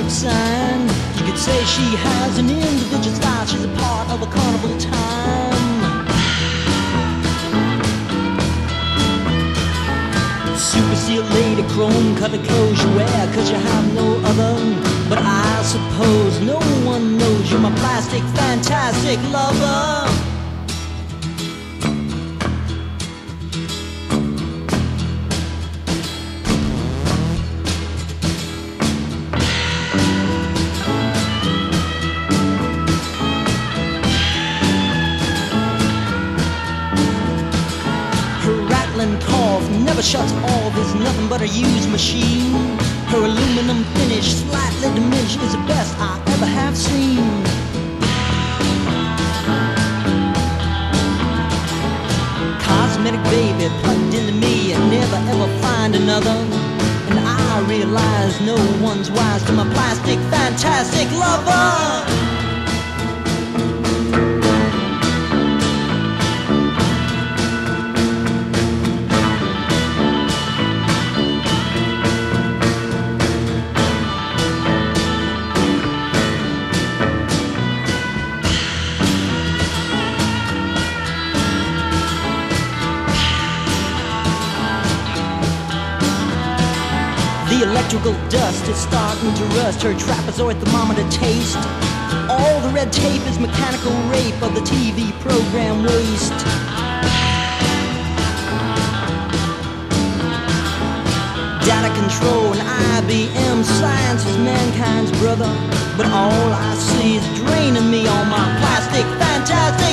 stop sign. You could say she has an individual style. She's a part of a carnival time. Super seal lady, chrome colored clothes you wear, 'cause you have no other. But I suppose no one knows you're my plastic, fantastic lover. Never shuts off, is nothing but a used machine. Her aluminum finish, slightly diminished, is the best I ever have seen. Cosmetic baby plugged into me and never ever find another. And I realize no one's wise to my plastic, fantastic lover. The electrical dust is starting to rust her trapezoid thermometer taste. All the red tape is mechanical rape of the TV program waste. Data control and IBM science is mankind's brother. But all I see is draining me on my plastic, fantastic